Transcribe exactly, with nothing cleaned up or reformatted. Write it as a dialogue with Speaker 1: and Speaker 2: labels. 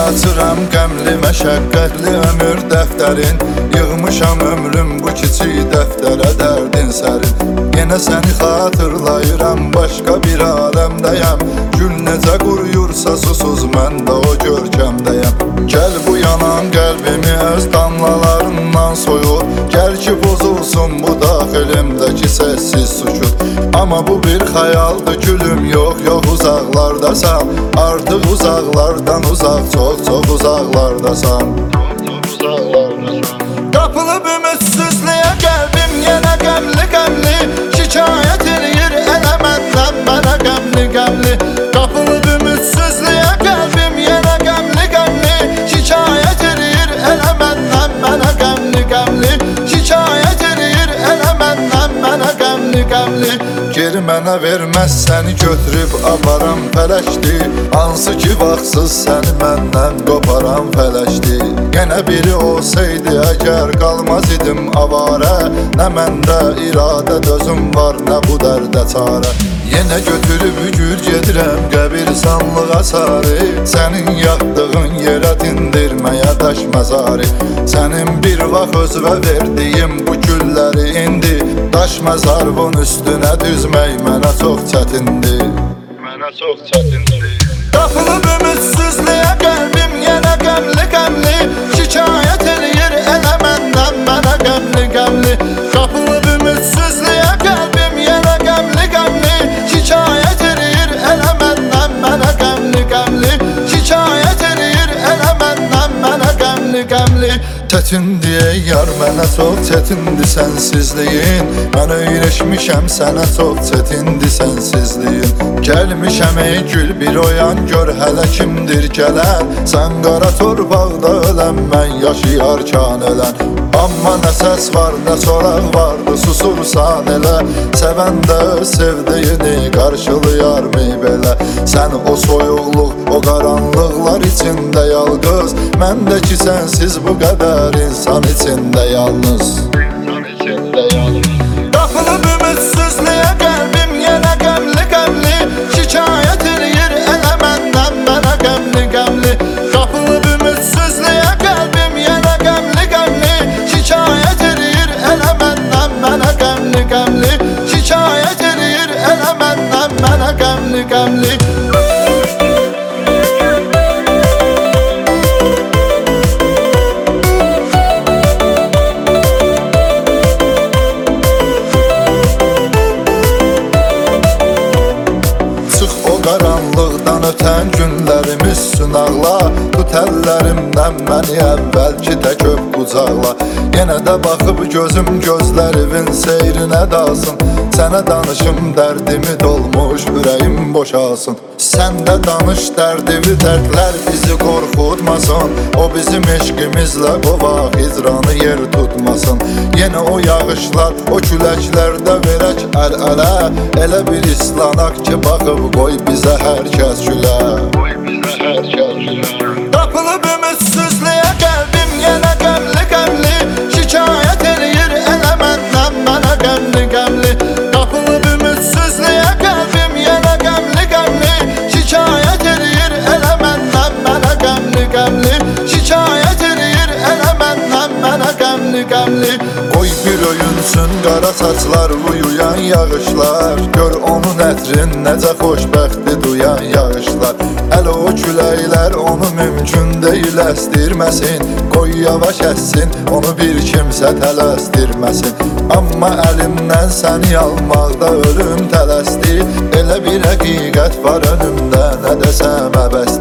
Speaker 1: açıram qəmli məşəqqətli ömür dəftərin. Yığmışam ömrüm bu kiçik dəftərə dərdin sərin. Yenə səni xatırlayıram, başqa bir aləmdəyəm. Gül necə quruyursa susuz mən də o görkəmdəyəm. Gəl bu yanan qəlbimi öz damlalarından soyur. Gəl ki pozulsun bu daxilimdəki səssiz sükut. Amma bu bir xəyaldır gülüm, yox yox uzaqlardasan. Artıq uzaqlardan uzaq, çox çox uzaqlardasan. Qapılıb ümidsizliyə qəlbim yenə qəmli qəmli. Şikayət eləyir elə məndən mənə qəmli qəmli. Qapılıb ümidsizliyə qəlbim yenə qəmli qəmli. Şikayət eləyir elə məndən mənə qəmli qəmli. Şikayət eləyir elə məndən mənə qəmli qəmli. Geri mənə verməz səni götürüb aparam fələkdir. Hansı ki vaxtsız səni məndən qoparam fələkdir. Yenə biri olsaydı əgər qalmaz idim avarə. Nə məndə iradə dözüm var, nə bu dərdə çarə. Yenə götürüb gür gedirəm qəbirstanlığa sarı. Sənin yatdığın yerə dindirməyə daş məzarı. Sənin bir vaxt özvə verdiyim bu gülləri indi. Daş məzarın üstünə düzmək mənə çox çətindir. Mənə çox çətindir. Qapılıb ümidsizliyə qəlbim yenə qəmli qəmli. Şikayət eləyir elə məndən mənə qəmli qəmli. Qapılıb ümidsizliyə qəlbim yenə qəmli qəmli. Şikayət eləyir elə məndən mənə qəmli qəmli. Şikayət eləyir elə məndən mənə qəmli qəmli. Çətindir yar mənə çox çətindir sənsizliyin. Mən öyrəşmişəm sənə çox çətindir sənsizliyin. Gəlmişəm ey gül bir oyan gör hələ kimdir gələn. Sən qara torpaqda ölən mən yaşayarkən ölən. Amma nə səs var nə soraq vardı susursan elə. Sevən də sevdiyini qarşılayarmı belə. Sən o soyuqluq o qaranlıqlar içində yalqız. Məndəki sənsiz bu qədər insan içində yalnız. İnsan içində yalnız. Qapılıb ümidsizliyə qəlbim yenə qəmli qəmli. Şikayət eləyir elə məndən mənə qəmli qəmli. Qapılıb ümidsizliyə qəlbim yenə qəmli qəmli. Şikayət eləyir elə məndən mənə qəmli qəmli. Şikayət eləyir elə məndən mənə qəmli qəmli. Qaranlıqdan ötən günlərimiz sınaqla. Tut əllərimdən məni əvvəlki tək öp qucaqla. Yenə də baxıb gözüm gözlərimin seyrinə dalsın. Sənə danışım dərdimi dolmuş ürəyim boşalsın. Sən də danış dərdimi dərdlər bizi qorxutmasın. O bizim eşqimizlə qovaq hicranı yer tutmasın. Yenə o yağışlar o küləklərdə verək əl-ələ. Elə bir islanaq ki baxıb qoy bizə hər kəs gülə. Qoy bizə hər kəs gülə. Qapılıb ümidsizliyə qəlbim yenə qəmli qəmli. Şikayət eləyir elə məndən mənə qəmli qəmli. Qapılıb ümidsizliyə qəlbim yenə qəmli qəmli. Şikayət eləyir elə məndən mənə qəmli qəmli. Şikayət eləyir elə məndən mənə qəmli qəmli. Qoy bir öyünsün qara saçlar uyuyan yağışlar. Gör onun ətrin necə xoşbəxti duyan yağışlar. Hələ o küləklər onu mümkün deyil əstirməsin. Qoy yavaş əssin onu bir kimsə tələsdirməsin. Amma əlimdən səni almaqda ölüm tələsdi. Elə bir həqiqət var önümdə nə desəm əbəsdir.